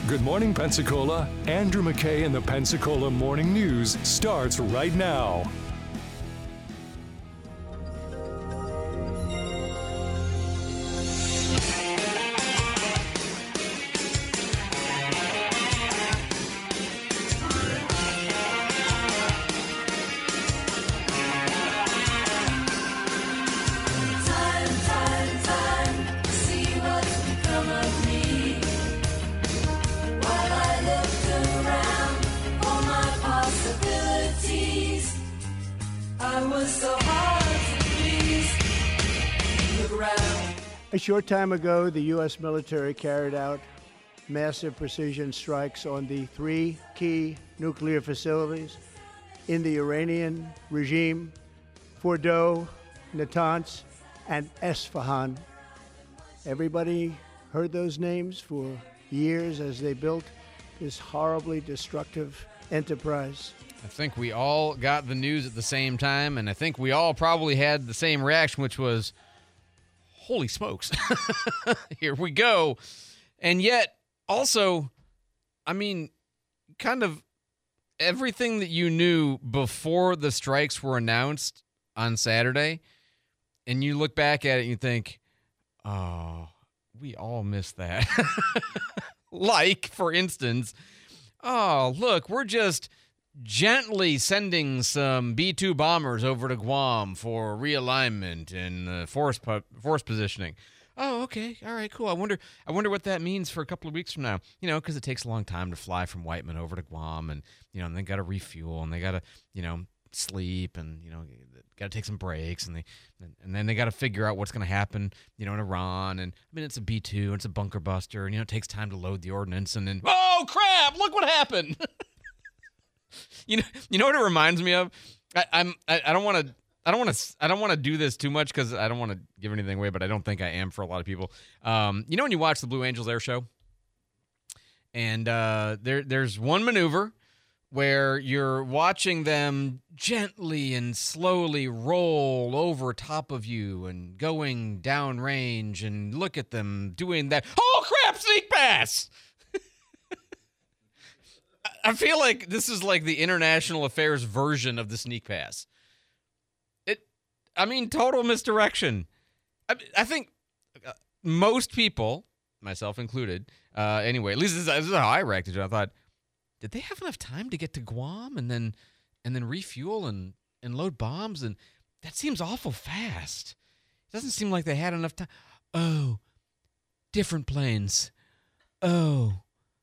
Good morning, Pensacola. Andrew McKay in the Pensacola Morning News starts right now. A short time ago, the U.S. military carried out massive precision strikes on the three key nuclear facilities in the Iranian regime: Fordow, Natanz, and Esfahan. Everybody heard those names for years as they built this horribly destructive enterprise. I think we all got the news at the same time, and I think we all probably had the same reaction, which was, holy smokes, here we go. And yet, also, I mean, kind of everything that you knew before the strikes were announced on Saturday, and you look back at it and you think, oh, we all missed that. Like, for instance, oh, look, we're just gently sending some B-2 bombers over to Guam for realignment and force positioning. Oh, okay. All right, cool. I wonder what that means for a couple of weeks from now. You know, because it takes a long time to fly from Whiteman over to Guam, and, you know, and they got to refuel, and they got to, you know, sleep, and, you know, got to take some breaks, and then they got to figure out what's going to happen, you know, in Iran. And I mean, it's a B-2, it's a bunker buster, and, you know, it takes time to load the ordnance, and then, oh crap, look what happened. You know what it reminds me of? I don't want to do this too much because I don't want to give anything away, but I don't think I am for a lot of people. You know when you watch the Blue Angels Air Show, and there's one maneuver where you're watching them gently and slowly roll over top of you and going downrange, and look at them doing that. Oh crap! Sneak pass. I feel like this is like the international affairs version of the sneak pass. Total misdirection. I think most people, myself included, anyway, at least this is how I reacted to it. I thought, did they have enough time to get to Guam and then refuel and load bombs? And that seems awful fast. It doesn't seem like they had enough time. Oh, different planes. Oh,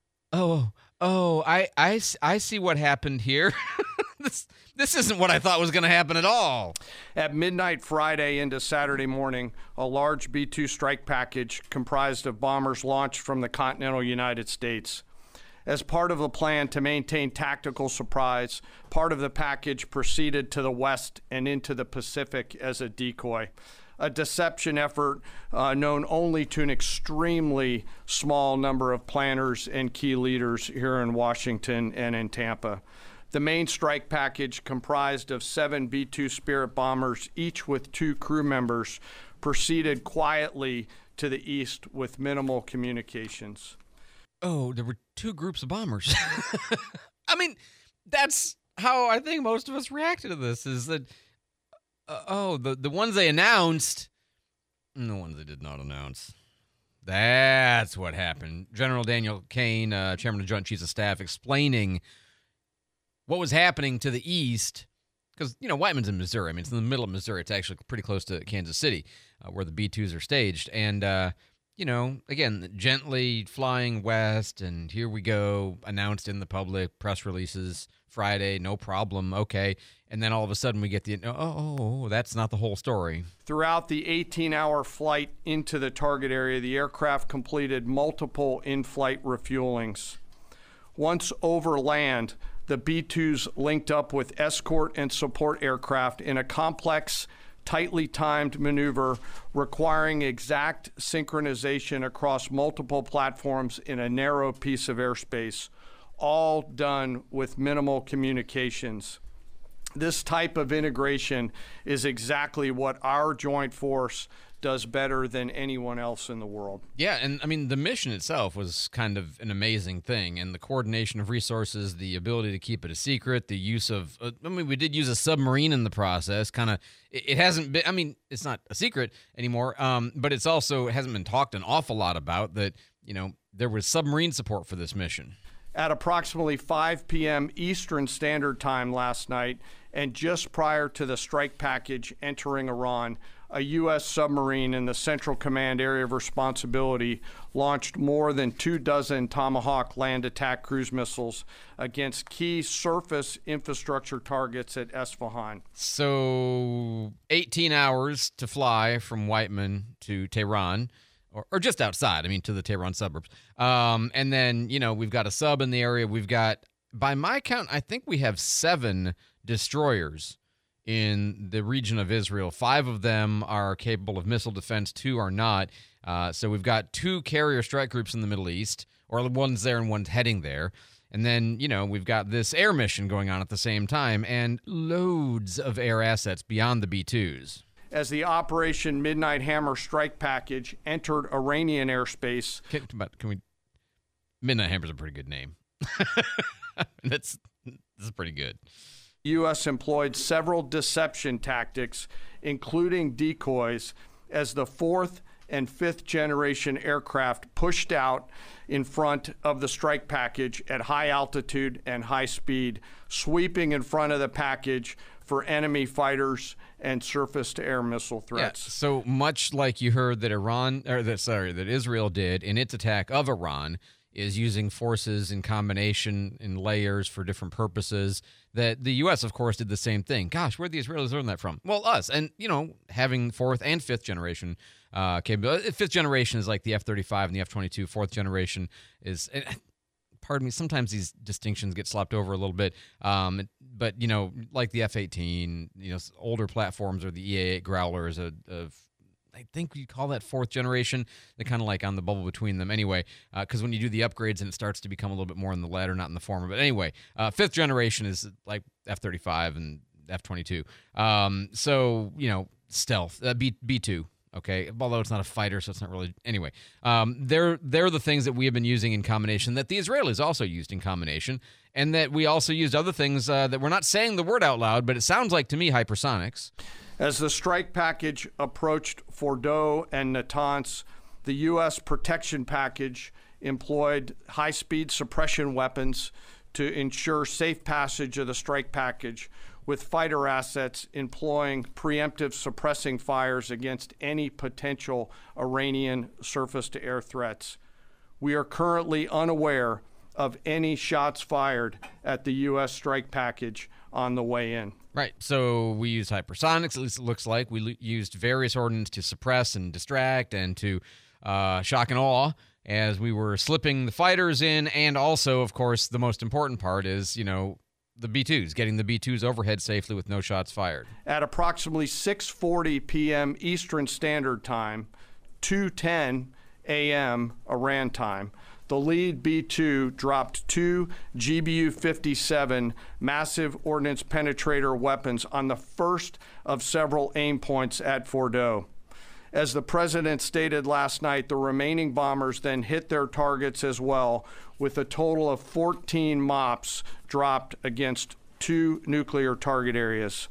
I see what happened here. This isn't what I thought was going to happen at all. At midnight Friday into Saturday morning, a large B-2 strike package comprised of bombers launched from the continental United States. As part of the plan to maintain tactical surprise, part of the package proceeded to the west and into the Pacific as a decoy. A deception effort known only to an extremely small number of planners and key leaders here in Washington and in Tampa. The main strike package, comprised of 7 B-2 Spirit bombers, each with 2 crew members, proceeded quietly to the east with minimal communications. Oh, there were 2 groups of bombers. I mean, that's how I think most of us reacted to this, is that the ones they announced and the ones they did not announce. That's what happened. General Daniel Kane, Chairman of the Joint Chiefs of Staff, explaining what was happening to the east, because, you know, Whiteman's in Missouri. I mean, it's in the middle of Missouri. It's actually pretty close to Kansas City, where the B-2s are staged. And, you know, again, gently flying west, and here we go, announced in the public, press releases, Friday, no problem, okay. And then all of a sudden we get the, that's not the whole story. Throughout the 18-hour flight into the target area, the aircraft completed multiple in-flight refuelings. Once over land, the B-2s linked up with escort and support aircraft in a complex, tightly timed maneuver requiring exact synchronization across multiple platforms in a narrow piece of airspace, all done with minimal communications. This type of integration is exactly what our joint force does better than anyone else in the world. Yeah, and I mean, the mission itself was kind of an amazing thing, and the coordination of resources, the ability to keep it a secret, the use of, we did use a submarine in the process, kind of, it hasn't been, I mean, it's not a secret anymore, but it's also, it hasn't been talked an awful lot about that, there was submarine support for this mission. At approximately 5 p.m. Eastern Standard Time last night, and just prior to the strike package entering Iran, a U.S. submarine in the Central Command Area of Responsibility launched more than 24 Tomahawk land attack cruise missiles against key surface infrastructure targets at Esfahan. So 18 hours to fly from Whiteman to Tehran. Or just outside, to the Tehran suburbs. And then, we've got a sub in the area. We've got, by my count, I think we have 7 destroyers in the region of Israel. 5 of them are capable of missile defense, 2 are not. So we've got 2 carrier strike groups in the Middle East, or one's there and one's heading there. And then, we've got this air mission going on at the same time, and loads of air assets beyond the B-2s. As the Operation Midnight Hammer strike package entered Iranian airspace. Can we? Midnight Hammer's a pretty good name. This is pretty good. U.S. employed several deception tactics, including decoys, as the 4th and 5th generation aircraft pushed out in front of the strike package at high altitude and high speed, sweeping in front of the package for enemy fighters and surface-to-air missile threats. Yeah, so much like you heard that that Israel did in its attack of Iran, is using forces in combination in layers for different purposes, that the U.S., of course, did the same thing. Gosh, where'd the Israelis learn that from? Well, us. And, having 4th and 5th generation capability. 5th generation is like the F-35 and the F-22. 4th generation is... Pardon me, sometimes these distinctions get slopped over a little bit. But, like the F-18, older platforms or the EA-8 Growlers, I think you call that 4th generation. They're kind of like on the bubble between them anyway, because when you do the upgrades and it starts to become a little bit more in the latter, not in the former. But anyway, 5th generation is like F-35 and F-22. So, stealth, B-2. Okay, although it's not a fighter, so it's not really... Anyway, they're the things that we have been using in combination, that the Israelis also used in combination, and that we also used other things that we're not saying the word out loud, but it sounds like to me hypersonics. As the strike package approached Fordow and Natanz, the U.S. protection package employed high-speed suppression weapons to ensure safe passage of the strike package, with fighter assets employing preemptive suppressing fires against any potential Iranian surface-to-air threats. We are currently unaware of any shots fired at the U.S. strike package on the way in. Right. So we used hypersonics, at least it looks like. We used various ordnance to suppress and distract and to shock and awe as we were slipping the fighters in. And also, of course, the most important part is, the B-2s, getting the B-2s overhead safely with no shots fired. At approximately 6:40 p.m. Eastern Standard Time, 2:10 a.m. Iran time, the lead B-2 dropped 2 GBU-57 massive ordnance penetrator weapons on the first of several aim points at Fordow. As the president stated last night, the remaining bombers then hit their targets as well, with a total of 14 MOPs dropped against 2 nuclear target areas.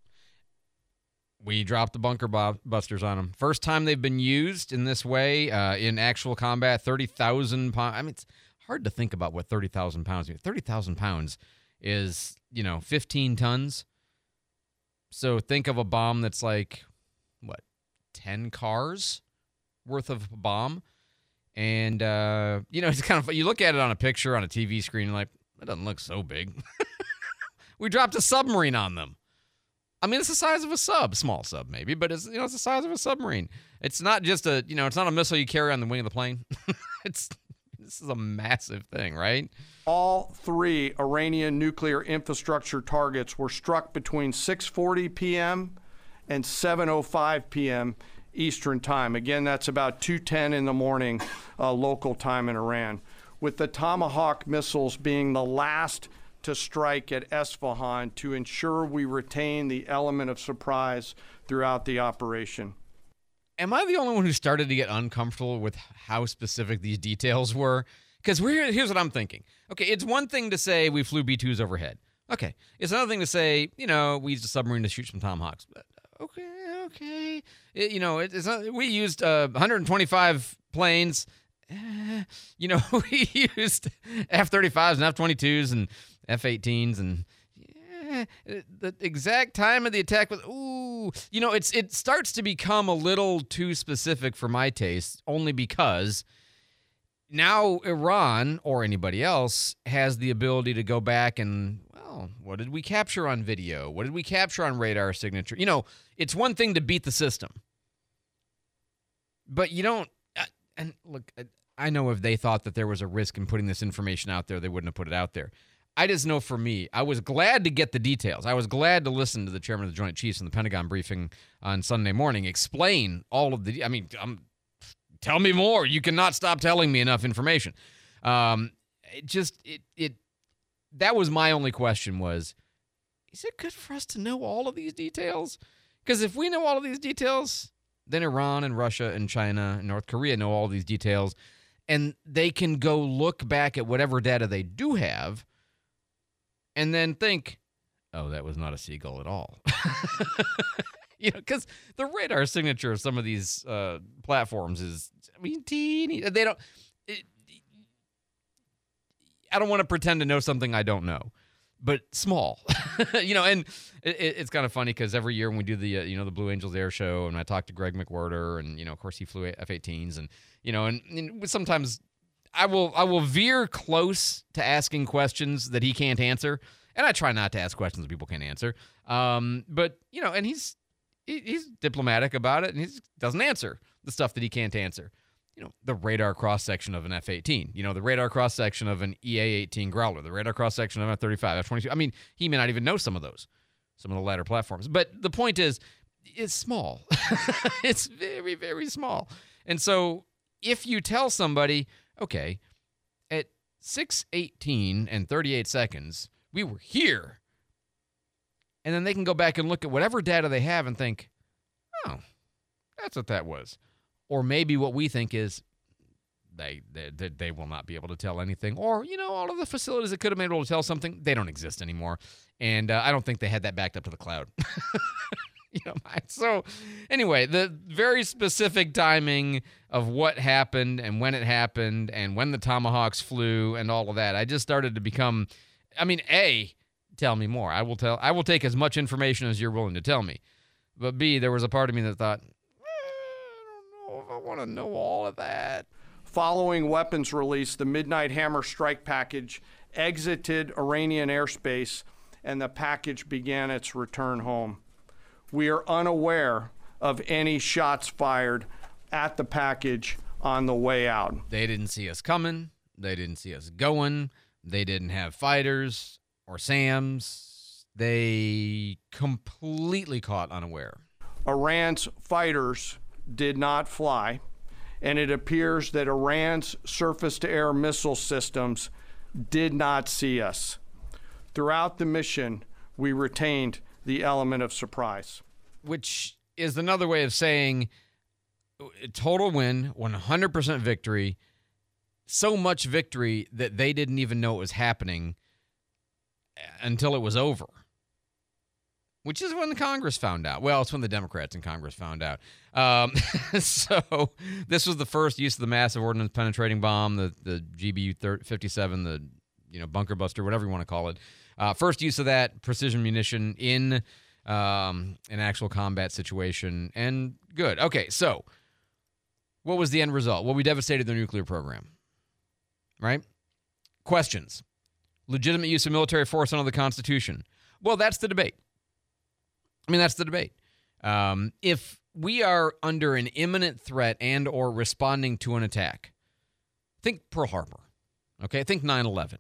We dropped the bunker busters on them. First time they've been used in this way in actual combat, 30,000 pounds. It's hard to think about what 30,000 pounds means. 30,000 pounds is, 15 tons. So think of a bomb that's like, 10 cars worth of bomb. And, it's kind of, you look at it on a picture on a TV screen, and like, it doesn't look so big. We dropped a submarine on them. It's the size of a small sub maybe, but it's the size of a submarine. It's not just it's not a missile you carry on the wing of the plane. This is a massive thing, right? All 3 Iranian nuclear infrastructure targets were struck between 6:40 p.m. and 7:05 p.m. Eastern Time. Again, that's about 2:10 in the morning local time in Iran, with the Tomahawk missiles being the last to strike at Esfahan to ensure we retain the element of surprise throughout the operation. am I the only one who started to get uncomfortable with how specific these details were? Because here's what I'm thinking. Okay, it's one thing to say we flew B-2s overhead. Okay, it's another thing to say, we used a submarine to shoot some Tomahawks. Okay. It's not, we used 125 planes. We used F-35s and F-22s and F-18s and the exact time of the attack was, it starts to become a little too specific for my taste, only because now Iran or anybody else has the ability to go back and, well, what did we capture on video? What did we capture on radar signature? It's one thing to beat the system, but you don't, and look, I know if they thought that there was a risk in putting this information out there, they wouldn't have put it out there. I just know for me, I was glad to get the details. I was glad to listen to the chairman of the Joint Chiefs in the Pentagon briefing on Sunday morning explain all of the, tell me more. You cannot stop telling me enough information. That was my only question was, is it good for us to know all of these details? Because if we know all of these details, then Iran and Russia and China and North Korea know all of these details, and they can go look back at whatever data they do have and then think, oh, that was not a seagull at all. Because the radar signature of some of these platforms is, teeny. They don't. I don't want to pretend to know something I don't know, but small. And it's kind of funny because every year when we do the Blue Angels Air Show, and I talk to Greg McWhirter, and of course he flew F-18s, and and sometimes I will veer close to asking questions that he can't answer, and I try not to ask questions that people can't answer. But and he's diplomatic about it, and he doesn't answer the stuff that he can't answer. The radar cross-section of an F-18, the radar cross-section of an EA-18 Growler, the radar cross-section of an F-35, F-22. He may not even know some of those, some of the latter platforms. But the point is, it's small. It's very, very small. And so if you tell somebody, okay, at 6:18 and 38 seconds, we were here, and then they can go back and look at whatever data they have and think, oh, that's what that was. Or maybe what we think is they will not be able to tell anything. Or, all of the facilities that could have been able to tell something, they don't exist anymore. And I don't think they had that backed up to the cloud. So anyway, the very specific timing of what happened and when it happened and when the Tomahawks flew and all of that, I just started to become, tell me more. I will take as much information as you're willing to tell me. But B, there was a part of me that thought, I want to know all of that. Following weapons release, the Midnight Hammer strike package exited Iranian airspace, and the package began its return home. We are unaware of any shots fired at the package on the way out. They didn't see us coming. They didn't see us going. They didn't have fighters or SAMs. They completely caught unaware. Iran's fighters did not fly, and it appears that Iran's surface-to-air missile systems did not see us. Throughout the mission, we retained the element of surprise. Which is another way of saying total win, 100% victory, so much victory that they didn't even know it was happening until it was over. Which is when the Congress found out. Well, it's when the Democrats in Congress found out. So this was the first use of the massive ordnance penetrating bomb, the GBU-57, the bunker buster, whatever you want to call it. First use of that precision munition in an actual combat situation, and good. Okay, so what was the end result? Well, we devastated their nuclear program, right? Questions. Legitimate use of military force under the Constitution. Well, that's the debate. That's the debate. If we are under an imminent threat and or responding to an attack, think Pearl Harbor, okay? Think 9/11.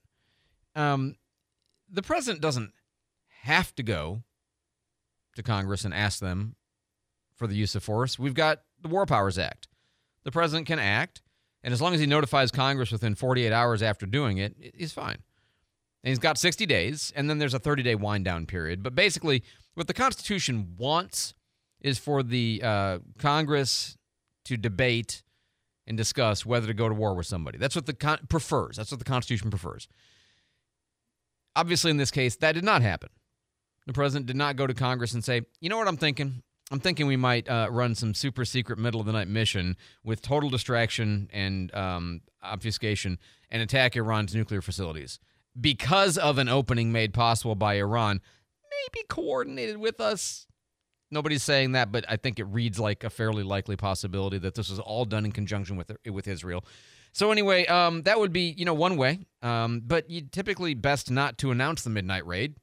The president doesn't have to go to Congress and ask them for the use of force. We've got the War Powers Act. The president can act, and as long as he notifies Congress within 48 hours after doing it, he's fine. And he's got 60 days, and then there's a 30-day wind-down period. But basically, what the Constitution wants is for the Congress to debate and discuss whether to go to war with somebody. That's what the prefers. That's what the Constitution prefers. Obviously, in this case, that did not happen. The president did not go to Congress and say, you know what I'm thinking? I'm thinking we might run some super secret middle-of-the-night mission with total distraction and obfuscation and attack Iran's nuclear facilities because of an opening made possible by Iran, maybe coordinated with us. Nobody's saying that, but I think it reads like a fairly likely possibility that this was all done in conjunction with Israel. So anyway, that would be, one way, but you typically best not to announce the midnight raid.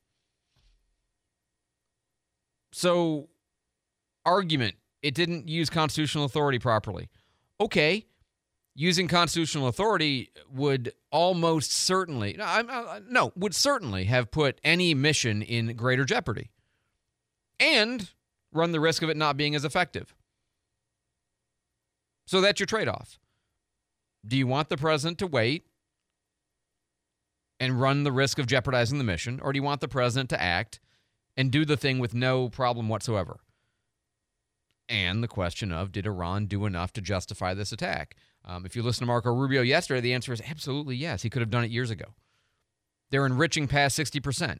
So, argument, it didn't use constitutional authority properly. Okay, using constitutional authority would almost certainly, would certainly have put any mission in greater jeopardy and run the risk of it not being as effective. So that's your trade-off. Do you want the president to wait and run the risk of jeopardizing the mission, or do you want the president to act and do the thing with no problem whatsoever? And the question of, did Iran do enough to justify this attack? If you listen to Marco Rubio yesterday, the answer is absolutely yes. He could have done it years ago. They're enriching past 60%.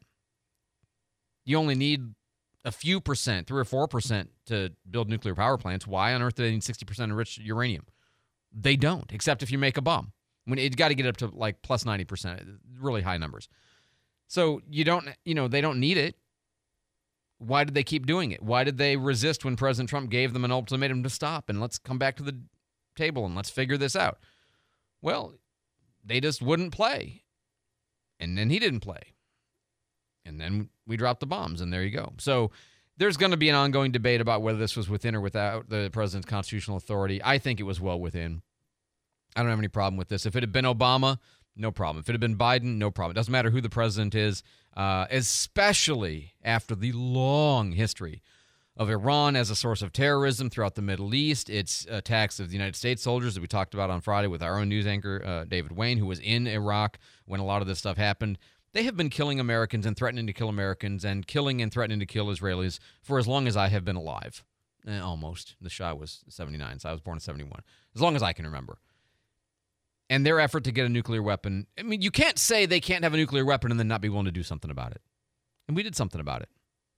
You only need a few percent, 3 or 4%, to build nuclear power plants. Why on earth do they need 60% enriched uranium? They don't, except if you make a bomb. It's got to get up to like plus 90%, really high numbers. So they don't need it. Why did they keep doing it? Why did they resist when President Trump gave them an ultimatum to stop and let's come back to the table and let's figure this out? Well, they just wouldn't play. And then he didn't play. And then we dropped the bombs, and there you go. So there's going to be an ongoing debate about whether this was within or without the president's constitutional authority. I think it was well within. I don't have any problem with this. If it had been Obama, no problem. If it had been Biden, no problem. It doesn't matter who the president is, especially after the long history of Iran as a source of terrorism throughout the Middle East, its attacks of the United States soldiers that we talked about on Friday with our own news anchor, David Wayne, who was in Iraq when a lot of this stuff happened. They have been killing Americans and threatening to kill Americans and killing and threatening to kill Israelis for as long as I have been alive. Almost. The Shah was 79, so I was born in 71. As long as I can remember. And their effort to get a nuclear weapon, you can't say they can't have a nuclear weapon and then not be willing to do something about it. And we did something about it.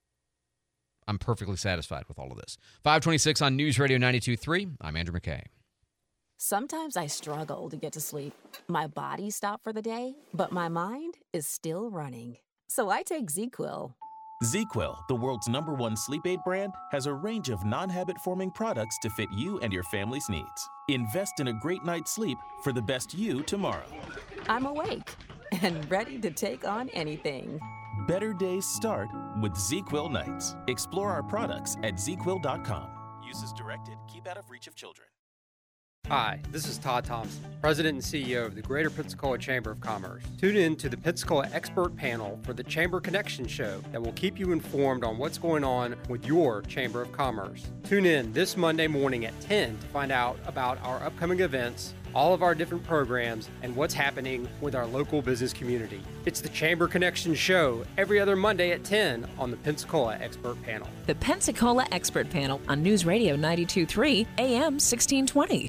I'm perfectly satisfied with all of this. 526 on News Radio 92.3. I'm Andrew McKay. Sometimes I struggle to get to sleep. My body stopped for the day, but my mind is still running. So I take ZzzQuil. ZzzQuil, the world's #1 sleep aid brand, has a range of non-habit-forming products to fit you and your family's needs. Invest in a great night's sleep for the best you tomorrow. I'm awake and ready to take on anything. Better days start with ZzzQuil nights. Explore our products at ZzzQuil.com. Use as directed. Keep out of reach of children. Hi, this is Todd Thompson, President and CEO of the Greater Pensacola Chamber of Commerce. Tune in to the Pensacola Expert Panel for the Chamber Connection Show that will keep you informed on what's going on with your Chamber of Commerce. Tune in this Monday morning at 10 to find out about our upcoming events, all of our different programs, and what's happening with our local business community. It's the Chamber Connection Show every other Monday at 10 on the Pensacola Expert Panel. The Pensacola Expert Panel on News Radio 92.3 AM 1620.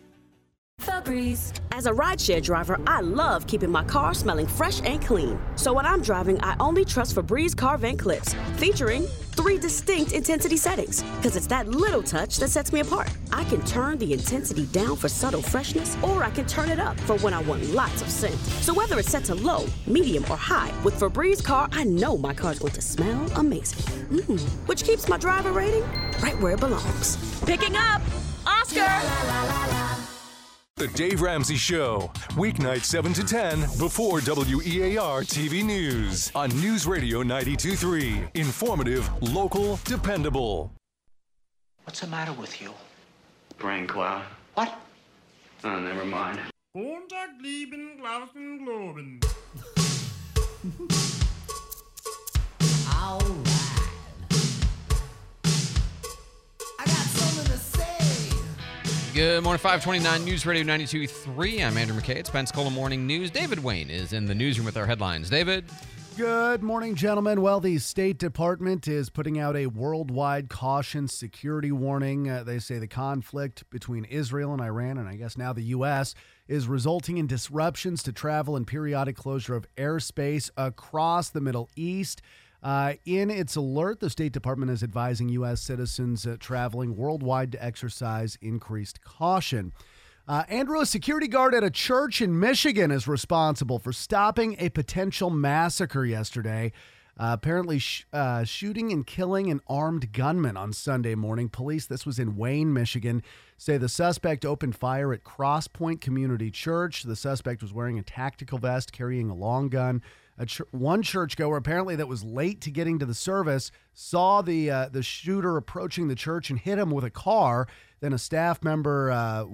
Febreze. As a rideshare driver, I love keeping my car smelling fresh and clean. So when I'm driving, I only trust Febreze car vent clips, featuring 3 distinct intensity settings, because it's that little touch that sets me apart. I can turn the intensity down for subtle freshness, or I can turn it up for when I want lots of scent. So whether it's set to low, medium, or high, with Febreze car, I know my car's going to smell amazing. Which keeps my driver rating right where it belongs. Picking up Oscar! The Dave Ramsey Show, weeknight 7 to 10 before WEAR TV News on News Radio 92.3. Informative, local, dependable. What's the matter with you? Brain cloud. What? Oh, never mind. All right. I got something to say. Good morning, 529 News Radio 92.3. I'm Andrew McKay. It's Pensacola Morning News. David Wayne is in the newsroom with our headlines. David? Good morning, gentlemen. Well, the State Department is putting out a worldwide caution security warning. They say the conflict between Israel and Iran, and I guess now the U.S., is resulting in disruptions to travel and periodic closure of airspace across the Middle East. In its alert, the State Department is advising U.S. citizens traveling worldwide to exercise increased caution. Andrew, a security guard at a church in Michigan, is responsible for stopping a potential massacre yesterday, apparently shooting and killing an armed gunman on Sunday morning. Police, this was in Wayne, Michigan, say the suspect opened fire at Cross Point Community Church. The suspect was wearing a tactical vest, carrying a long gun. One churchgoer, apparently that was late to getting to the service, saw the shooter approaching the church and hit him with a car. Then a staff member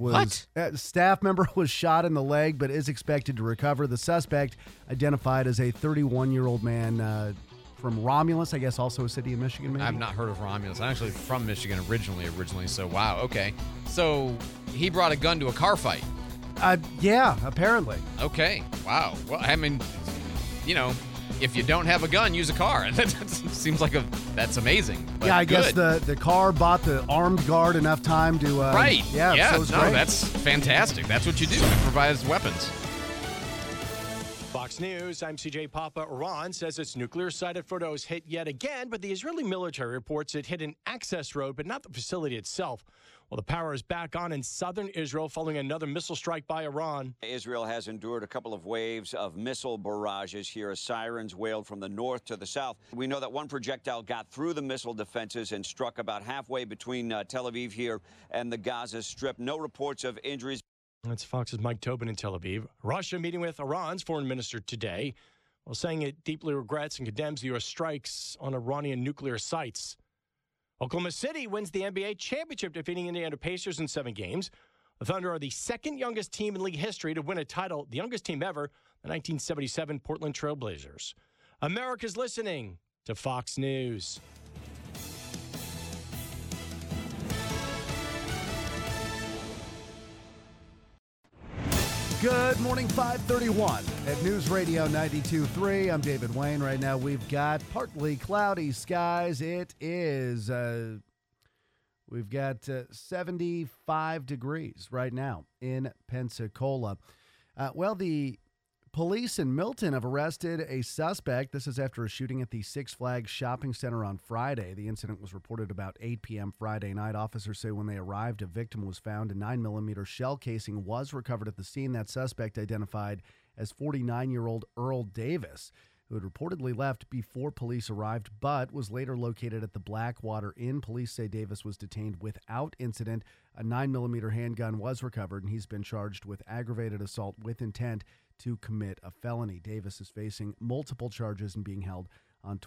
was shot in the leg, but is expected to recover. The suspect, identified as a 31-year-old man from Romulus, I guess also a city in Michigan, maybe? I've not heard of Romulus. I'm actually from Michigan originally, so wow, okay. So he brought a gun to a car fight? Yeah, apparently. Okay, wow. Well, I mean, you know, if you don't have a gun, use a car. That seems like that's amazing. But yeah, I good. guess the car bought the armed guard enough time to... right. Yeah, so great. That's fantastic. That's what you do. It provides weapons. Fox News, I'm CJ Papa. Iran says its nuclear-sided photos hit yet again, but the Israeli military reports it hit an access road, but not the facility itself. Well, the power is back on in southern Israel following another missile strike by Iran. Israel has endured a couple of waves of missile barrages here as sirens wailed from the north to the south. We know that one projectile got through the missile defenses and struck about halfway between Tel Aviv here and the Gaza Strip. No reports of injuries. That's Fox's Mike Tobin in Tel Aviv. Russia meeting with Iran's foreign minister today, while saying it deeply regrets and condemns the U.S. strikes on Iranian nuclear sites. Oklahoma City wins the NBA championship, defeating Indiana Pacers in 7 games. The Thunder are the second youngest team in league history to win a title, the youngest team ever, the 1977 Portland Trail Blazers. America's listening to Fox News. Good morning, 531 at News Radio 92.3. I'm David Wayne. Right now we've got partly cloudy skies. It is, we've got 75 degrees right now in Pensacola. Well, the police in Milton have arrested a suspect. This is after a shooting at the Six Flags shopping center on Friday. The incident was reported about 8 p.m. Friday night. Officers say when they arrived, a victim was found. A 9mm shell casing was recovered at the scene. That suspect, identified as 49-year-old Earl Davis, who had reportedly left before police arrived, but was later located at the Blackwater Inn. Police say Davis was detained without incident. A 9mm handgun was recovered, and he's been charged with aggravated assault with intent to commit a felony. Davis is facing multiple charges and being held on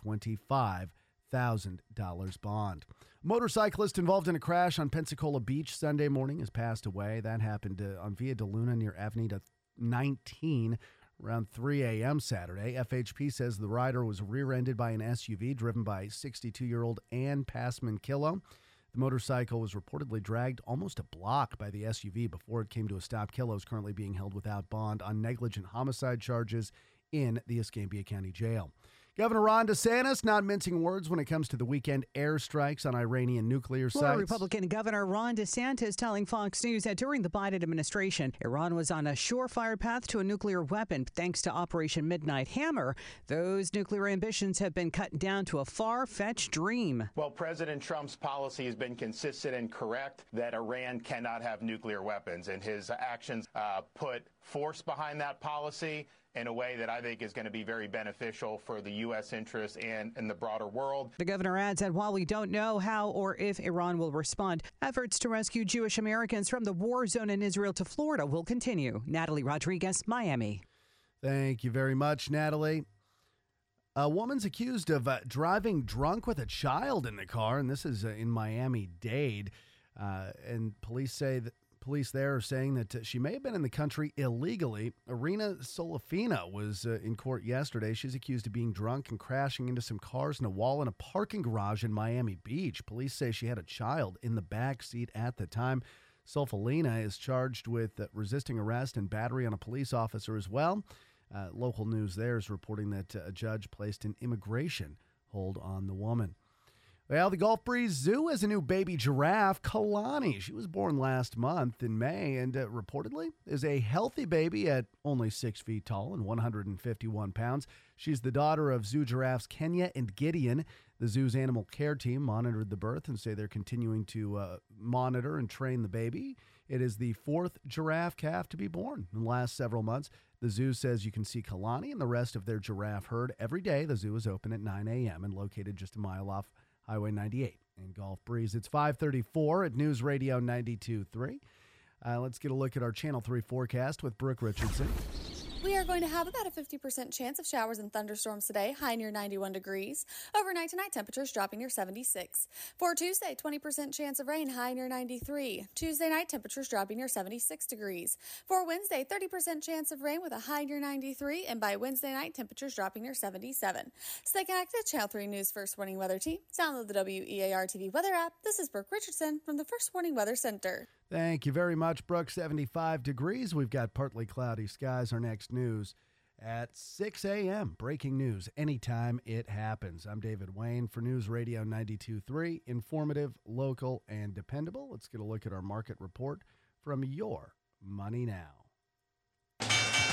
$25,000 bond. A motorcyclist involved in a crash on Pensacola Beach Sunday morning has passed away. That happened on Via de Luna near Avenida 19 around 3 a.m. Saturday. FHP says the rider was rear-ended by an SUV driven by 62-year-old Ann Passman-Killo. The motorcycle was reportedly dragged almost a block by the SUV before it came to a stop. Killo is currently being held without bond on negligent homicide charges in the Escambia County Jail. Governor Ron DeSantis not mincing words when it comes to the weekend airstrikes on Iranian nuclear sites. Florida Republican Governor Ron DeSantis telling Fox News that during the Biden administration, Iran was on a surefire path to a nuclear weapon. Thanks to Operation Midnight Hammer, those nuclear ambitions have been cut down to a far-fetched dream. Well, President Trump's policy has been consistent and correct that Iran cannot have nuclear weapons, and his actions put force behind that policy in a way that I think is going to be very beneficial for the U.S. interests and in the broader world. The governor adds that while we don't know how or if Iran will respond, efforts to rescue Jewish Americans from the war zone in Israel to Florida will continue. Natalie Rodriguez, Miami. Thank you very much, Natalie. A woman's accused of driving drunk with a child in the car, and this is in Miami-Dade. And police there are saying that she may have been in the country illegally. Irina Solifina was in court yesterday. She's accused of being drunk and crashing into some cars and a wall in a parking garage in Miami Beach. Police say she had a child in the back seat at the time. Solifina is charged with resisting arrest and battery on a police officer as well. Local news there is reporting that a judge placed an immigration hold on the woman. Well, the Gulf Breeze Zoo has a new baby giraffe, Kalani. She was born last month in May and reportedly is a healthy baby at only 6 feet tall and 151 pounds. She's the daughter of zoo giraffes Kenya and Gideon. The zoo's animal care team monitored the birth and say they're continuing to monitor and train the baby. It is the fourth giraffe calf to be born in the last several months. The zoo says you can see Kalani and the rest of their giraffe herd every day. The zoo is open at 9 a.m. and located just a mile off Highway 98 in Gulf Breeze. It's 5:34 at News Radio 92.3. Let's get a look at our Channel 3 forecast with Brooke Richardson. We are going to have about a 50% chance of showers and thunderstorms today, high near 91 degrees. Overnight tonight, temperatures dropping near 76. For Tuesday, 20% chance of rain, high near 93. Tuesday night, temperatures dropping near 76 degrees. For Wednesday, 30% chance of rain with a high near 93. And by Wednesday night, temperatures dropping near 77. Stay connected, Channel 3 News First Warning Weather Team. Download the WEAR TV weather app. This is Brooke Richardson from the First Warning Weather Center. Thank you very much, Brooke. 75 degrees. We've got partly cloudy skies. Our next news at 6 a.m. Breaking news anytime it happens. I'm David Wayne for News Radio 92.3. Informative, local, and dependable. Let's get a look at our market report from Your Money Now. I'm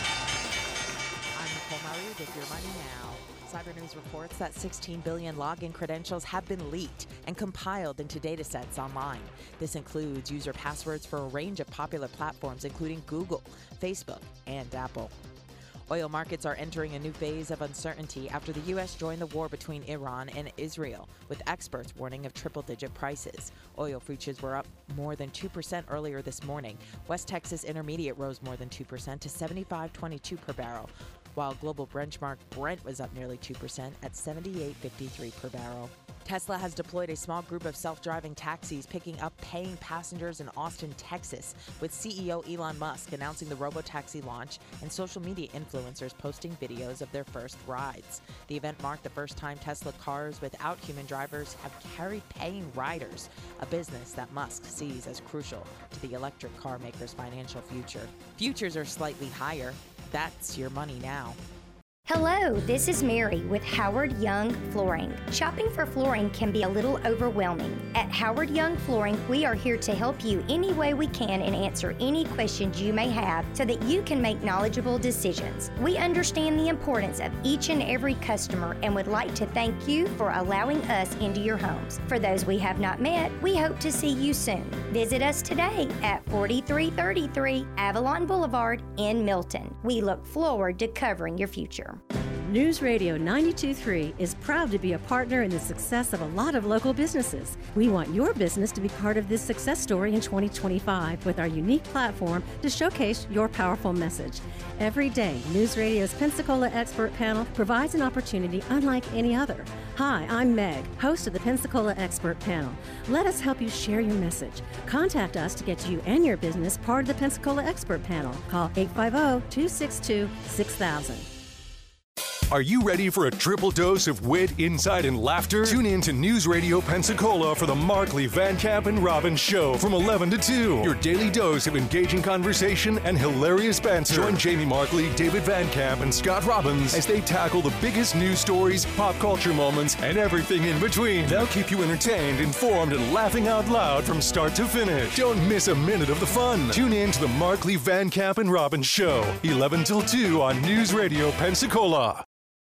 Nicole Murray with Your Money Now. Cyber News reports that 16 billion login credentials have been leaked and compiled into datasets online. This includes user passwords for a range of popular platforms, including Google, Facebook, and Apple. Oil markets are entering a new phase of uncertainty after the U.S. joined the war between Iran and Israel, with experts warning of triple-digit prices. Oil futures were up more than 2% earlier this morning. West Texas Intermediate rose more than 2% to $75.22 per barrel, while global benchmark Brent was up nearly 2% at $78.53 per barrel. Tesla has deployed a small group of self-driving taxis picking up paying passengers in Austin, Texas, with CEO Elon Musk announcing the robotaxi launch and social media influencers posting videos of their first rides. The event marked the first time Tesla cars without human drivers have carried paying riders, a business that Musk sees as crucial to the electric car maker's financial future. Futures are slightly higher. That's Your Money Now. Hello, this is Mary with Howard Young Flooring. Shopping for flooring can be a little overwhelming. At Howard Young Flooring, we are here to help you any way we can and answer any questions you may have so that you can make knowledgeable decisions. We understand the importance of each and every customer and would like to thank you for allowing us into your homes. For those we have not met, we hope to see you soon. Visit us today at 4333 Avalon Boulevard in Milton. We look forward to covering your future. News Radio 92.3 is proud to be a partner in the success of a lot of local businesses. We want your business to be part of this success story in 2025 with our unique platform to showcase your powerful message. Every day, News Radio's Pensacola Expert Panel provides an opportunity unlike any other. Hi, I'm Meg, host of the Pensacola Expert Panel. Let us help you share your message. Contact us to get you and your business part of the Pensacola Expert Panel. Call 850-262-6000. Are you ready for a triple dose of wit, insight, and laughter? Tune in to News Radio Pensacola for the Markley, Van Camp, and Robbins Show from 11 to 2. Your daily dose of engaging conversation and hilarious banter. Join Jamie Markley, David Van Camp, and Scott Robbins as they tackle the biggest news stories, pop culture moments, and everything in between. They'll keep you entertained, informed, and laughing out loud from start to finish. Don't miss a minute of the fun. Tune in to the Markley, Van Camp, and Robbins Show, 11 till 2 on News Radio Pensacola.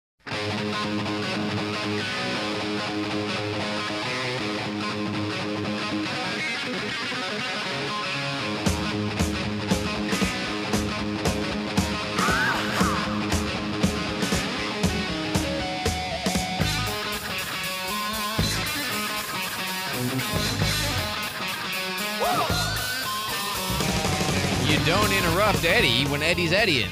You don't interrupt Eddie when Eddie's Eddieing.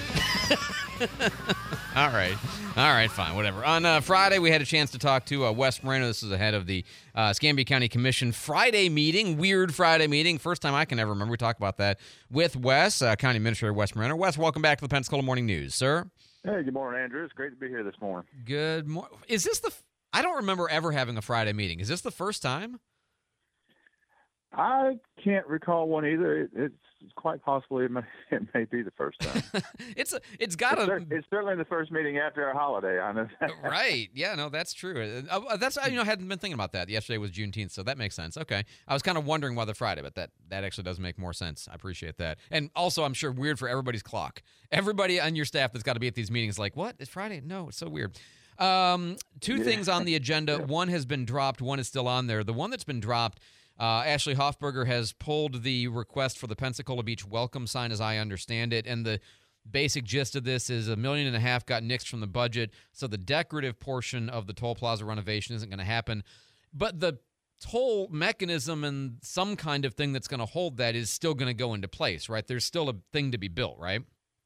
All right, fine, whatever. On Friday, we had a chance to talk to Wes Moreno. This is ahead of the Escambia County Commission Friday meeting, weird Friday meeting. First time I can ever remember. We talked about that with Wes, County Administrator Wes Moreno. Wes, welcome back to the Pensacola Morning News, sir. Hey, good morning, Andrew. It's great to be here this morning. Good morning. Is this I don't remember ever having a Friday meeting. Is this the first time? I can't recall one either. It's quite possibly it may be the first time. It's got to. It's certainly the first meeting after a holiday. I know that. Right? Yeah. No, that's true. That's I hadn't been thinking about that. Yesterday was Juneteenth, so that makes sense. Okay, I was kind of wondering why the Friday, but that actually does make more sense. I appreciate that, and also I'm sure weird for everybody's clock. Everybody on your staff that's got to be at these meetings, like, what? It's Friday? No, it's so weird. Two things on the agenda. One has been dropped. One is still on there. The one that's been dropped. Ashley Hoffberger has pulled the request for the Pensacola Beach welcome sign, as I understand it, and the basic gist of this is $1.5 million got nixed from the budget, so the decorative portion of the toll plaza renovation isn't going to happen. But the toll mechanism and some kind of thing that's going to hold that is still going to go into place, right? There's still a thing to be built, right?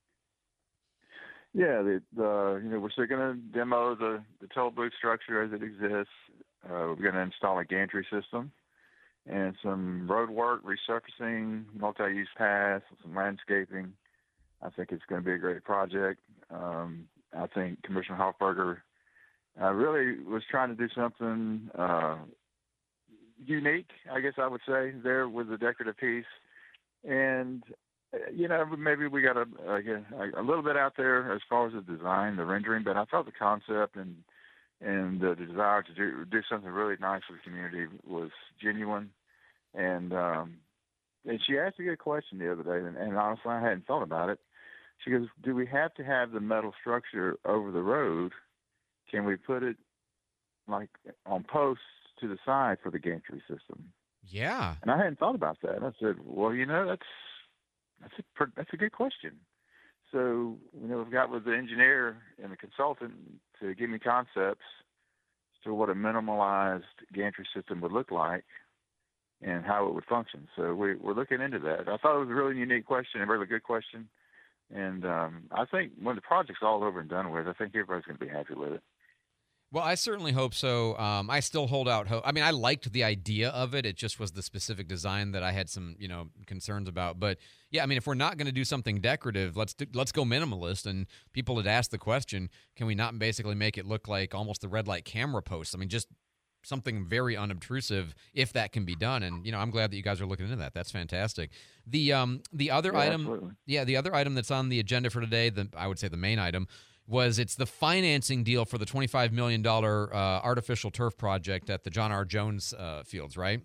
Yeah, we're still going to demo the toll booth structure as it exists. We're going to install a gantry system and some road work, resurfacing, multi-use paths, some landscaping. I think it's going to be a great project. I think Commissioner Hoffberger really was trying to do something unique, I guess I would say, there with the decorative piece. And, maybe we got a little bit out there as far as the design, the rendering, but I thought the concept and the desire to do something really nice for the community was genuine. And she asked a good question the other day, and honestly, I hadn't thought about it. She goes, do we have to have the metal structure over the road? Can we put it like on posts to the side for the gantry system? Yeah. And I hadn't thought about that. I said, well, that's a good question. So, we've got with the engineer and the consultant to give me concepts to what a minimalized gantry system would look like and how it would function. So we're looking into that. I thought it was a really unique question, a really good question. And I think when the project's all over and done with, I think everybody's going to be happy with it. Well, I certainly hope so. I still hold out hope. I mean, I liked the idea of it. It just was the specific design that I had some, concerns about. But yeah, I mean, if we're not going to do something decorative, let's go minimalist. And people had asked the question, can we not basically make it look like almost the red light camera posts? I mean, just something very unobtrusive if that can be done. And I'm glad that you guys are looking into that. That's fantastic. The other item, absolutely. The other item that's on the agenda for today, I would say the main item, it's the financing deal for the $25 million artificial turf project at the John R. Jones fields, right?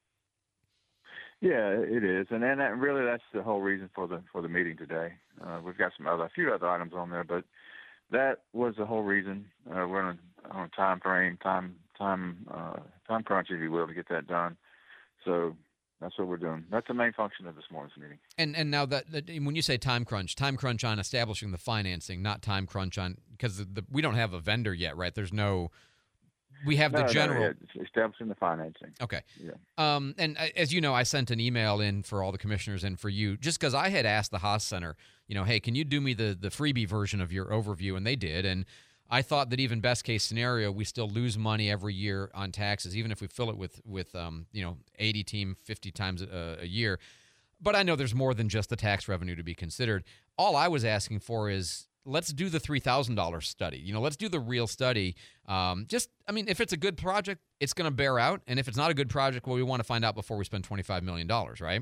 Yeah, it is, and then that's the whole reason for the meeting today. We've got a few other items on there, but that was the whole reason. We're on a time frame, time crunch, if you will, to get that done. So that's what we're doing. That's the main function of this morning's meeting. And now that when you say time crunch on establishing the financing, not time crunch on because we don't have a vendor yet, right? We have the general establishing the financing. Okay. Yeah. And as you know, I sent an email in for all the commissioners and for you, just because I had asked the Haas Center, hey, can you do me the freebie version of your overview? And they did. And I thought that even best case scenario, we still lose money every year on taxes, even if we fill it with 80 team 50 times a year. But I know there's more than just the tax revenue to be considered. All I was asking for is let's do the $3,000 study. Let's do the real study. If it's a good project, it's going to bear out. And if it's not a good project, well, we want to find out before we spend $25 million, right?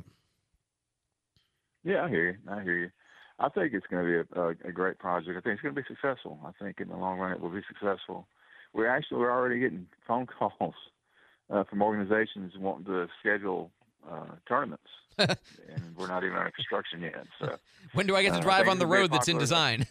Yeah, I hear you. I think it's going to be a great project. I think it's going to be successful. I think in the long run it will be successful. We're already getting phone calls from organizations wanting to schedule tournaments, and we're not even under construction yet. So when do I get to drive on the road that's in design?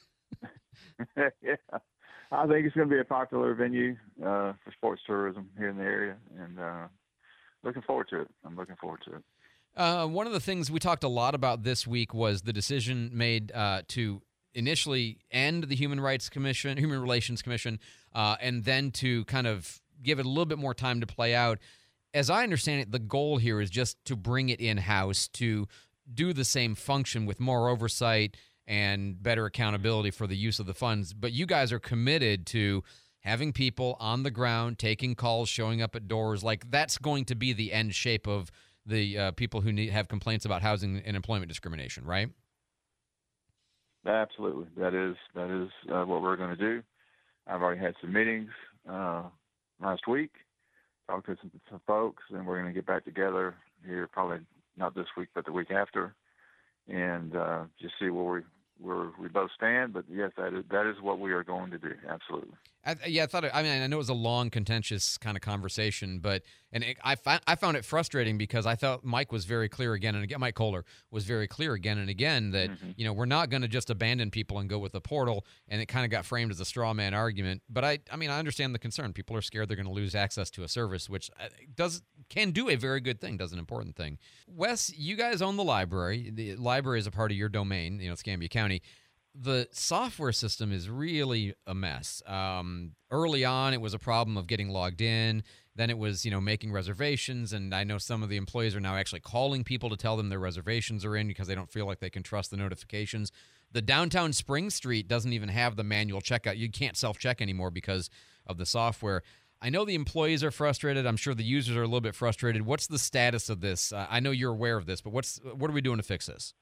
Yeah, I think it's going to be a popular venue for sports tourism here in the area, and looking forward to it. I'm looking forward to it. One of the things we talked a lot about this week was the decision made to initially end the Human Relations Commission, and then to kind of give it a little bit more time to play out. As I understand it, the goal here is just to bring it in-house, to do the same function with more oversight and better accountability for the use of the funds. But you guys are committed to having people on the ground, taking calls, showing up at doors. Like, that's going to be the end shape of the people who have complaints about housing and employment discrimination, right? Absolutely. That is what we're going to do. I've already had some meetings last week, talked to some folks, and we're going to get back together here, probably not this week, but the week after, and just see where we both stand. But yes, that is what we are going to do. Absolutely. I know it was a long, contentious kind of conversation, I found it frustrating because I thought Mike was very clear again and again. Mike Kohler was very clear again and again that we're not going to just abandon people and go with the portal, and it kind of got framed as a straw man argument. But I understand the concern. People are scared they're going to lose access to a service, which can do a very good thing, does an important thing. Wes, you guys own the library. The library is a part of your domain, Escambia County. The software system is really a mess. Early on, it was a problem of getting logged in. Then it was, making reservations. And I know some of the employees are now actually calling people to tell them their reservations are in because they don't feel like they can trust the notifications. The downtown Spring Street doesn't even have the manual checkout. You can't self-check anymore because of the software. I know the employees are frustrated. I'm sure the users are a little bit frustrated. What's the status of this? I know you're aware of this, but what are we doing to fix this?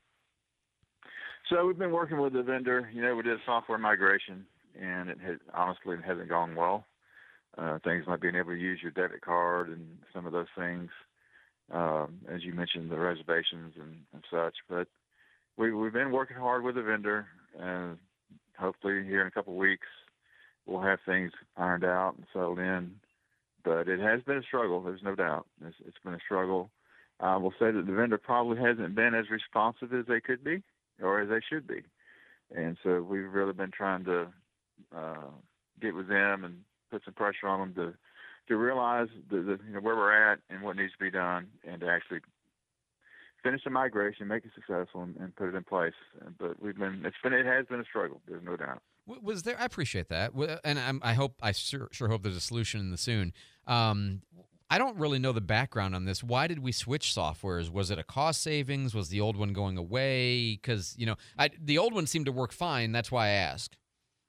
So we've been working with the vendor. We did a software migration, and it hasn't gone well. Things like being able to use your debit card and some of those things, as you mentioned, the reservations and such. But we've been working hard with the vendor, and hopefully here in a couple of weeks we'll have things ironed out and settled in. But it has been a struggle. There's no doubt. It's been a struggle. I will say that the vendor probably hasn't been as responsive as they could be, or as they should be. And so we've really been trying to get with them and put some pressure on them to realize where we're at and what needs to be done, and to actually finish the migration, make it successful, and put it in place. But it has been a struggle. There's no doubt. Was there? I appreciate that, and I sure hope there's a solution in the soon. I don't really know the background on this. Why did we switch softwares? Was it a cost savings? Was the old one going away? Because, the old one seemed to work fine. That's why I asked.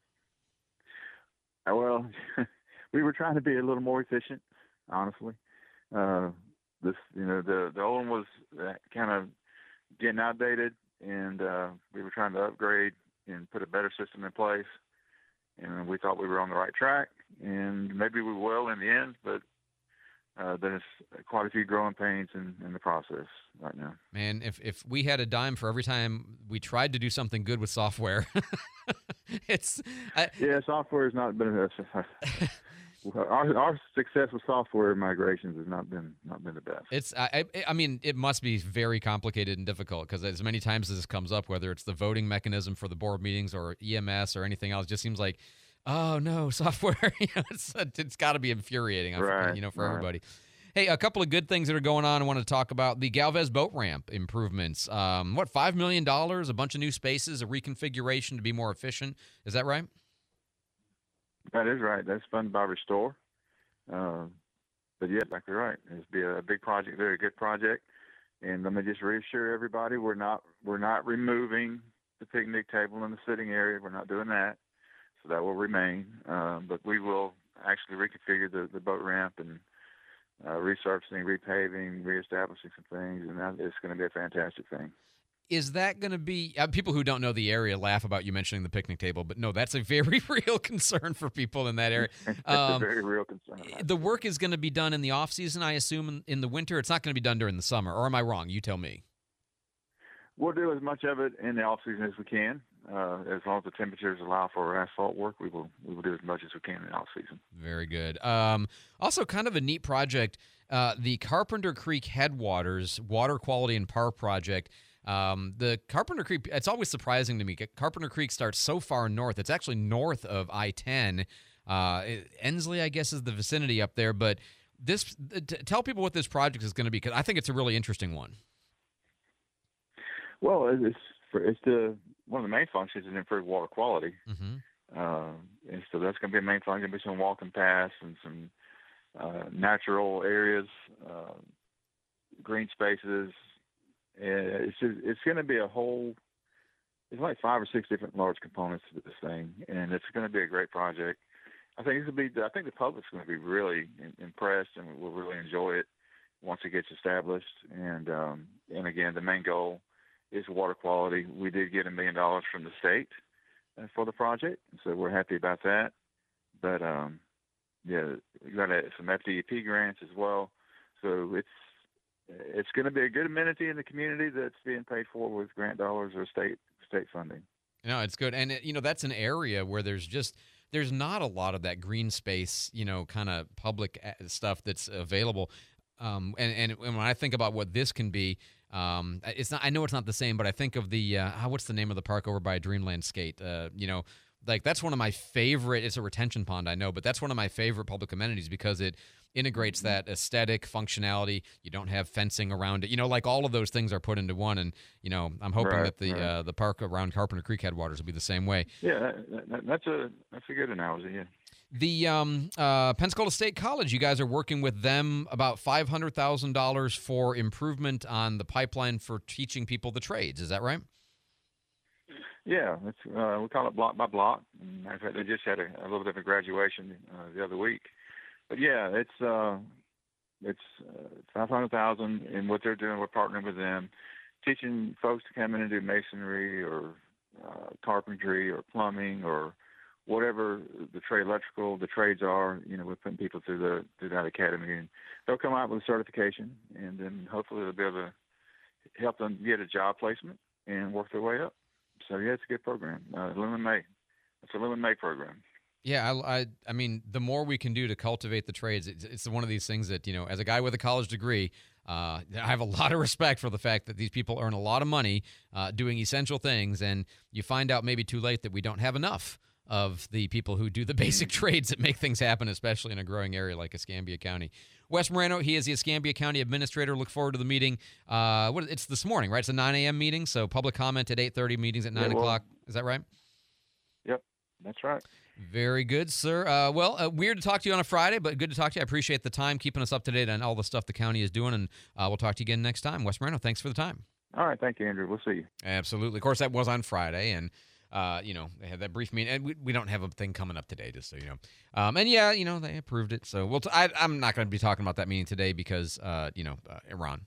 Well, we were trying to be a little more efficient, honestly. The old one was kind of getting outdated, and we were trying to upgrade and put a better system in place. And we thought we were on the right track, and maybe we will in the end, but there's quite a few growing pains in the process right now. Man, if we had a dime for every time we tried to do something good with software, software has not been our success with software migrations has not been the best. It must be very complicated and difficult, because as many times as this comes up, whether it's the voting mechanism for the board meetings or EMS or anything else, it just seems like, oh no, software. It's got to be infuriating, for everybody. Hey, a couple of good things that are going on I want to talk about. The Galvez boat ramp improvements. $5 million, a bunch of new spaces, a reconfiguration to be more efficient. Is that right? That is right. That's funded by Restore. But yeah, exactly right. It's be a big project, very good project. And let me just reassure everybody, we're not removing the picnic table in the sitting area. We're not doing that. So that will remain. But we will actually reconfigure the boat ramp and resurfacing, repaving, reestablishing some things, and it's going to be a fantastic thing. Is that going to be people who don't know the area laugh about you mentioning the picnic table, but no, that's a very real concern for people in that area. It's a very real concern. The work is going to be done in the off season, I assume, in the winter. It's not going to be done during the summer, or am I wrong? You tell me. We'll do as much of it in the off season as we can. As long as the temperatures allow for asphalt work, we will do as much as we can in the off season. Very good. Also, kind of a neat project, the Carpenter Creek Headwaters Water Quality and Park Project. The Carpenter Creek, it's always surprising to me. Carpenter Creek starts so far north. It's actually north of I-10. Ensley, I guess, is the vicinity up there. But tell people what this project is going to be, because I think it's a really interesting one. Well, it's one of the main functions is improve water quality. Mm-hmm. And so that's going to be a main function. Going to be some walking paths and some natural areas, green spaces. It's going to be a whole. It's like 5 or 6 different large components to this thing, and it's going to be a great project. I think the public's going to be really impressed, and will really enjoy it once it gets established. And again, the main goal is water quality. We did get $1 million from the state for the project, so we're happy about that. But we got some FDEP grants as well. So it's going to be a good amenity in the community that's being paid for with grant dollars or state funding. No, it's good. And, that's an area where there's not a lot of that green space, kind of public stuff that's available. And when I think about what this can be, it's not. I know it's not the same, but I think of the what's the name of the park over by Dreamland Skate? Like that's one of my favorite. It's a retention pond, I know, but that's one of my favorite public amenities because it integrates that aesthetic functionality. You don't have fencing around it. Like all of those things are put into one. And I'm hoping that the park around Carpenter Creek headwaters will be the same way. Yeah, that's a good analogy. Yeah. The Pensacola State College, you guys are working with them about $500,000 for improvement on the pipeline for teaching people the trades. Is that right? Yeah, it's, we call it block by block. In fact, they just had a little bit of a graduation the other week. But yeah, it's $500,000, and what they're doing, we're partnering with them, teaching folks to come in and do masonry or carpentry or plumbing or whatever the trades are. We're putting people through that academy, and they'll come out with a certification, and then hopefully they'll be able to help them get a job placement and work their way up. So yeah, it's a good program. Lumen May. It's a Lumen May program. Yeah, I mean, the more we can do to cultivate the trades, it's one of these things that, as a guy with a college degree, I have a lot of respect for the fact that these people earn a lot of money doing essential things, and you find out maybe too late that we don't have enough of the people who do the basic trades that make things happen, especially in a growing area like Escambia County. Wes Moreno, he is the Escambia County Administrator. Look forward to the meeting. It's this morning, right? It's a 9 a.m. meeting, so public comment at 8:30, meetings at 9 o'clock. Is that right? Yep, that's right. Very good, sir. Weird to talk to you on a Friday, but good to talk to you. I appreciate the time, keeping us up to date on all the stuff the county is doing, and we'll talk to you again next time. Wes Moreno, thanks for the time. All right, thank you, Andrew. We'll see you. Absolutely. Of course, that was on Friday, and they had that brief meeting, and we don't have a thing coming up today, just so you know. They approved it. So I'm not going to be talking about that meeting today because, Iran,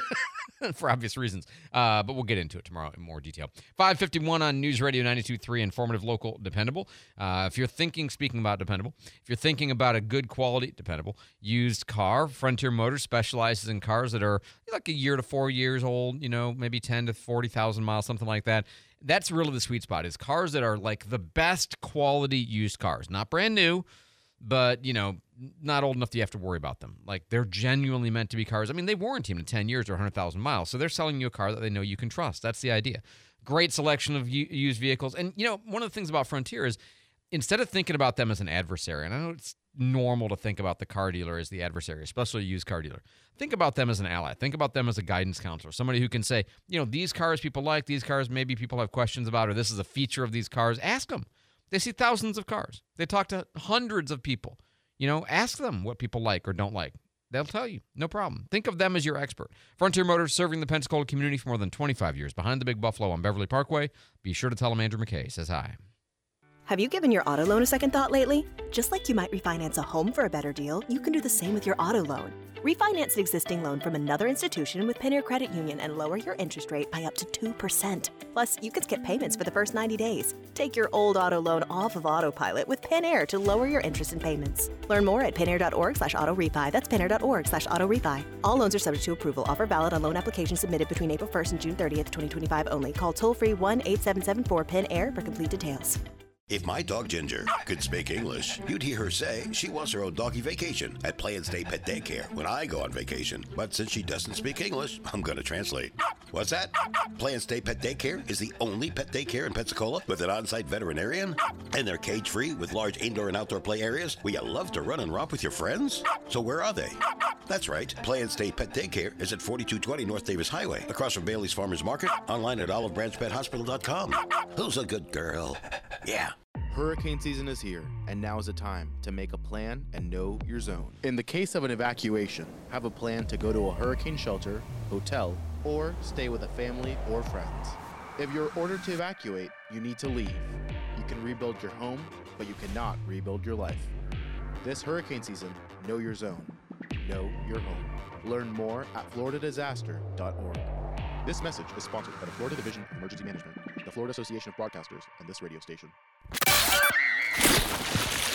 for obvious reasons. But we'll get into it tomorrow in more detail. 5:51 on News Radio 92.3, informative, local, dependable. If you're thinking, speaking about dependable, if you're thinking about a good quality, dependable, used car, Frontier Motors specializes in cars that are like a year to 4 years old, maybe 10 to 40,000 miles, something like that. That's really the sweet spot, is cars that are like the best quality used cars. Not brand new, but, not old enough that you have to worry about them. Like, they're genuinely meant to be cars. I mean, they warranty them to 10 years or 100,000 miles, so they're selling you a car that they know you can trust. That's the idea. Great selection of used vehicles. And, one of the things about Frontier is instead of thinking about them as an adversary, and I know it's normal to think about the car dealer as the adversary, especially a used car dealer. Think about them as an ally. Think about them as a guidance counselor, somebody who can say, these cars people like, these cars maybe people have questions about, or this is a feature of these cars. Ask them. They see thousands of cars. They talk to hundreds of people. Ask them what people like or don't like. They'll tell you. No problem. Think of them as your expert. Frontier Motors, serving the Pensacola community for more than 25 years. Behind the Big Buffalo on Beverly Parkway. Be sure to tell them Andrew McKay says hi. Have you given your auto loan a second thought lately? Just like you might refinance a home for a better deal, you can do the same with your auto loan. Refinance an existing loan from another institution with Pioneer Credit Union and lower your interest rate by up to 2%. Plus, you could skip payments for the first 90 days. Take your old auto loan off of autopilot with Pioneer to lower your interest and payments. Learn more at pioneer.org/auto-refi. That's pioneer.org/auto-refi. All loans are subject to approval. Offer valid on loan applications submitted between April 1st and June 30th, 2025 only. Call toll-free 1-877-4-PIN-AIR for complete details. If my dog Ginger could speak English, you'd hear her say she wants her own doggy vacation at Play and Stay Pet Daycare when I go on vacation. But since she doesn't speak English, I'm going to translate. What's that? Play and Stay Pet Daycare is the only pet daycare in Pensacola with an on-site veterinarian, and they're cage-free with large indoor and outdoor play areas where you love to run and romp with your friends. So where are they? That's right. Play and Stay Pet Daycare is at 4220 North Davis Highway, across from Bailey's Farmers Market, online at olivebranchpethospital.com. Who's a good girl? Yeah. Hurricane season is here, and now is the time to make a plan and know your zone. In the case of an evacuation, have a plan to go to a hurricane shelter, hotel, or stay with a family or friends. If you're ordered to evacuate, you need to leave. You can rebuild your home, but you cannot rebuild your life. This hurricane season, know your zone. Know your home. Learn more at floridadisaster.org. This message is sponsored by the Florida Division of Emergency Management, the Florida Association of Broadcasters, and this radio station.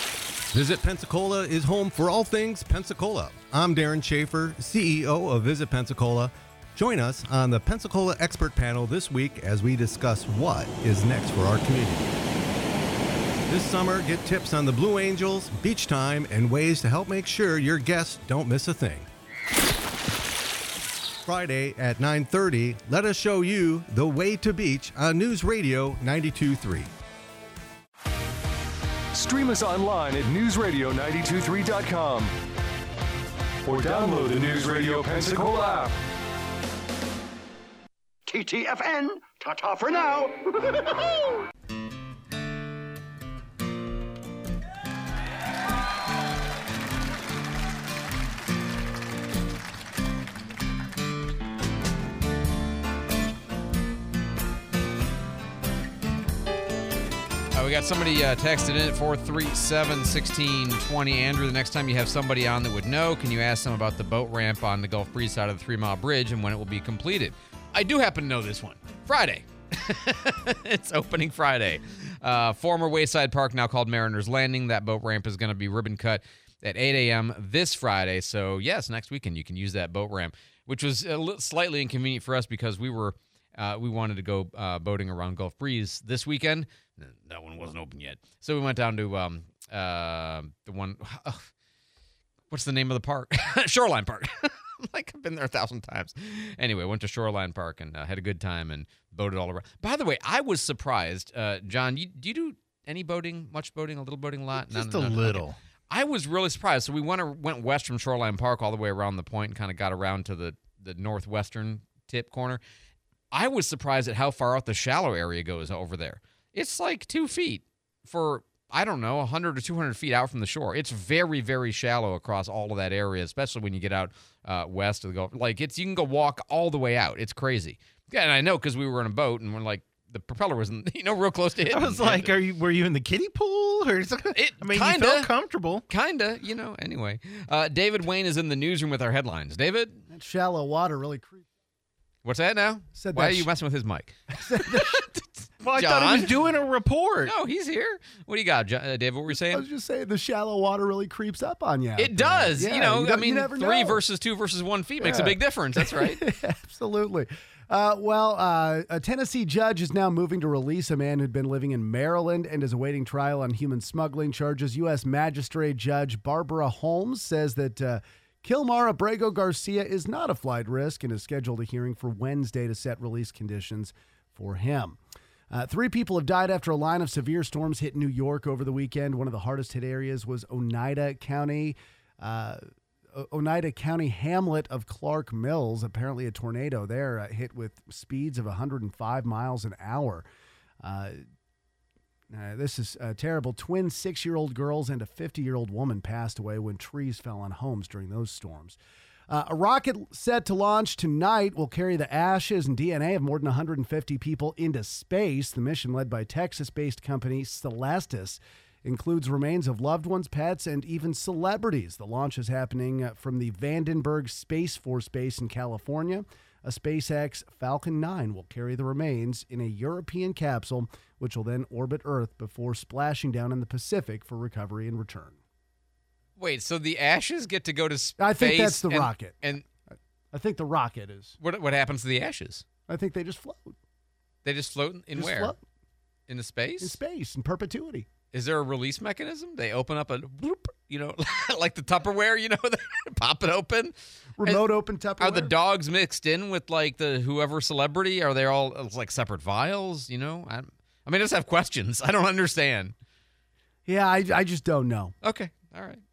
Visit Pensacola is home for all things Pensacola. I'm Darren Schaefer, CEO of Visit Pensacola. Join us on the Pensacola Expert Panel this week as we discuss what is next for our community. This summer, get tips on the Blue Angels, beach time, and ways to help make sure your guests don't miss a thing. Friday at 9:30, let us show you the way to beach on News Radio 92.3. Stream us online at newsradio923.com or download the News Radio Pensacola app. TTFN, ta-ta for now. We got somebody texted in at 437-1620. Andrew, the next time you have somebody on that would know, can you ask them about the boat ramp on the Gulf Breeze side of the 3 Mile Bridge and when it will be completed? I do happen to know this one. Friday. It's opening Friday. Former Wayside Park, now called Mariners Landing. That boat ramp is going to be ribbon cut at 8 a.m. this Friday. So, yes, next weekend you can use that boat ramp, which was slightly inconvenient for us because we wanted to go boating around Gulf Breeze this weekend. That one wasn't open yet. So we went down to the one, what's the name of the park? Shoreline Park. Like, I've been there 1,000 times. Anyway, went to Shoreline Park and had a good time and boated all around. By the way, I was surprised. John, do you do any boating, much boating, a little boating, a lot? Just a little. Okay. I was really surprised. So we went west from Shoreline Park all the way around the point and kind of got around to the northwestern tip corner. I was surprised at how far out the shallow area goes over there. It's like 2 feet for, I don't know, 100 or 200 feet out from the shore. It's very, very shallow across all of that area, especially when you get out west of the Gulf. Like, you can go walk all the way out. It's crazy. Yeah, and I know because we were in a boat and we're like, the propeller wasn't, real close to hitting. I was like, were you in the kiddie pool? Or something? You felt comfortable. Kinda, anyway. David Wayne is in the newsroom with our headlines. David? That shallow water really creeps. What's that now? Why are you messing with his mic? Well, I thought he was doing a report. No, he's here. What do you got, David? What were you saying? I was just saying the shallow water really creeps up on you. It does. Yeah, you never 3 know. versus 2 versus 1 feet makes a big difference. That's right. Absolutely. A Tennessee judge is now moving to release a man who'd been living in Maryland and is awaiting trial on human smuggling charges. U.S. Magistrate Judge Barbara Holmes says that Kilmar Abrego Garcia is not a flight risk and has scheduled a hearing for Wednesday to set release conditions for him. 3 people have died after a line of severe storms hit New York over the weekend. One of the hardest hit areas was Oneida County hamlet of Clark Mills. Apparently a tornado there hit with speeds of 105 miles an hour. This is terrible. Twin 6-year-old girls and a 50-year-old woman passed away when trees fell on homes during those storms. A rocket set to launch tonight will carry the ashes and DNA of more than 150 people into space. The mission, led by Texas-based company Celestis, includes remains of loved ones, pets, and even celebrities. The launch is happening from the Vandenberg Space Force Base in California. A SpaceX Falcon 9 will carry the remains in a European capsule, which will then orbit Earth before splashing down in the Pacific for recovery and return. Wait, so the ashes get to go to space? I think that's the rocket. And I think the rocket is. What happens to the ashes? I think they just float. They just float in Just where? float. In the space? In space, in perpetuity. Is there a release mechanism? They open up a bloop, like the Tupperware, pop it open. Remote open Tupperware. Are the dogs mixed in with like the whoever celebrity? Are they all like separate vials? I just have questions. I don't understand. Yeah, I just don't know. Okay, all right.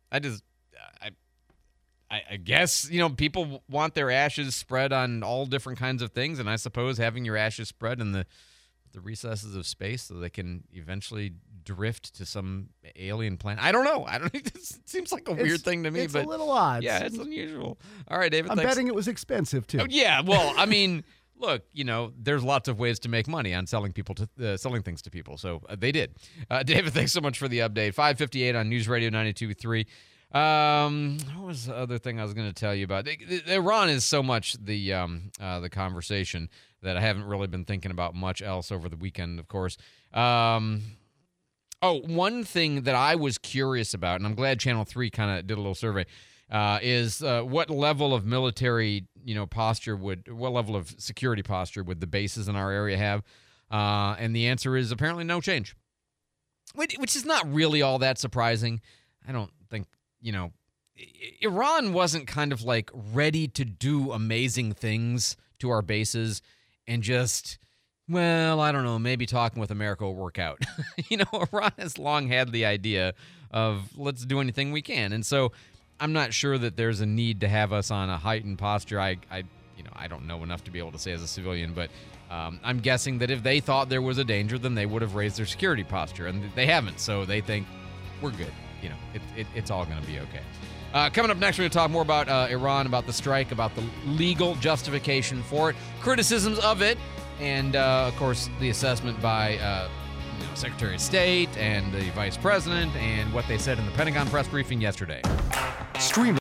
I guess, people want their ashes spread on all different kinds of things, and I suppose having your ashes spread in the recesses of space so they can eventually drift to some alien planet. I don't know. It seems like a weird thing to me. It's but a little odd. Yeah, it's unusual. All right, David, I'm thanks. betting it was expensive, too. Oh, yeah, well, look, there's lots of ways to make money on selling things to people, so they did. David, thanks so much for the update. 5:58 on News Radio 92.3. What was the other thing I was going to tell you about? Iran is so much the conversation that I haven't really been thinking about much else over the weekend, of course. Oh, one thing that I was curious about, and I'm glad Channel 3 kind of did a little survey, is what level of military, posture what level of security posture would the bases in our area have? And the answer is apparently no change, which is not really all that surprising. I don't think, Iran wasn't kind of like ready to do amazing things to our bases and just, well, I don't know, maybe talking with America will work out. Iran has long had the idea of let's do anything we can. And so I'm not sure that there's a need to have us on a heightened posture. I don't know enough to be able to say as a civilian, but I'm guessing that if they thought there was a danger, then they would have raised their security posture, and they haven't. So they think we're good. It's all going to be okay. Coming up next, we're going to talk more about Iran, about the strike, about the legal justification for it, criticisms of it, and, of course, the assessment by Secretary of State and the Vice President and what they said in the Pentagon press briefing yesterday.